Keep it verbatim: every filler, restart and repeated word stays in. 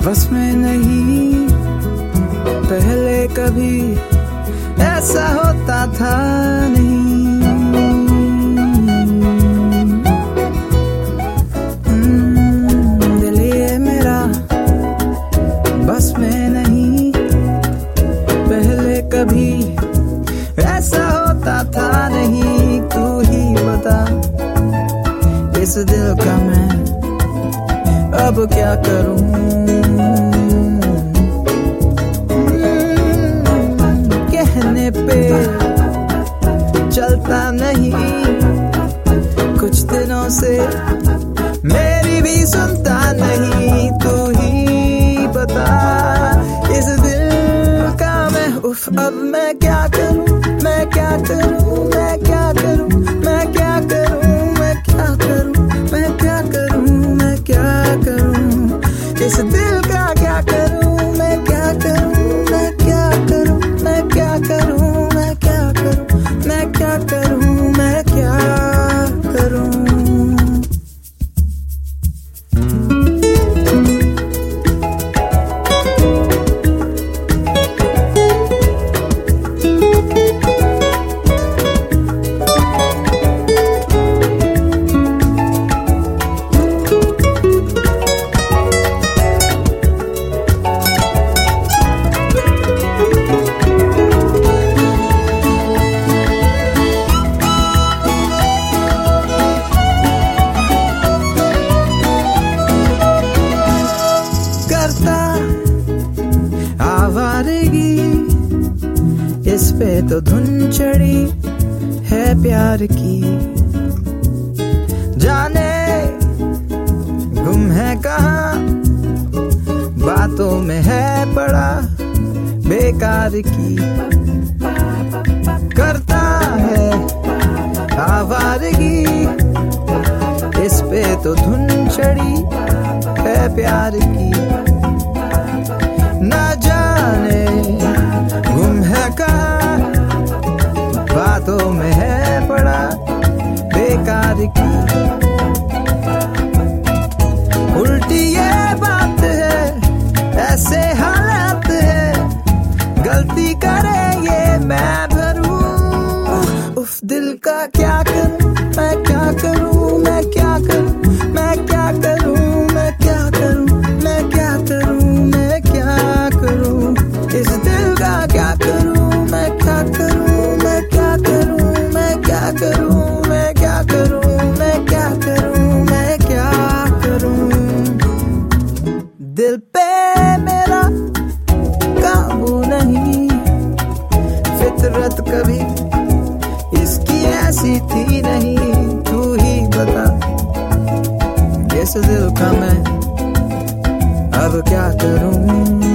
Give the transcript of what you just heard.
बस में नहीं, पहले कभी ऐसा होता था नहीं। दिल ये मेरा बस में नहीं, पहले कभी ऐसा होता था नहीं। तू ही बता इस दिल का मैं अब क्या करूं। कहने पे चलता नहीं, कुछ दिनों से मेरी भी सुनता नहीं। तू ही बता इस दिल का मैं उफ अब मैं क्या करूं, मैं क्या करूं, मैं क्या करूं, मैं क्या करूं, मैं क्या करूं, मैं क्या करूं, मैं क्या करूं, इस दिल का क्या करूं, मैं क्या करूं, मैं क्या करूं, मैं क्या करूं, मैं क्या करूं, मैं क्या करूं, मैं क्या करूं। आवारगी इस पे तो धुन चढ़ी है प्यार की, जाने गुम है कहाँ, बातों में है पड़ा बेकार की। करता है आवारगी इस पे तो धुन चढ़ी है प्यार की, ना जाने गुम है कहाँ, बातों में है पड़ा बेकार की। उल्टी ये बात है, ऐसे हालात है, गलती करे ये मैं भरूं। उफ दिल का क्या करूं, मैं क्या करूं, मैं क्या करूं, मैं क्या करूं, मैं क्या करूं, मैं क्या करूं, मैं क्या करूं, इस दिल का क्या करूं, मैं क्या करूं, मैं क्या करूं, मैं क्या करूं, मैं क्या करूं, मैं क्या करूं, मैं क्या करूं। दिल पे मेरा काबू नहीं, फितरत कभी इसकी ऐसी थी नहीं। तू ही बता इस दिल का मैं अब क्या करूं।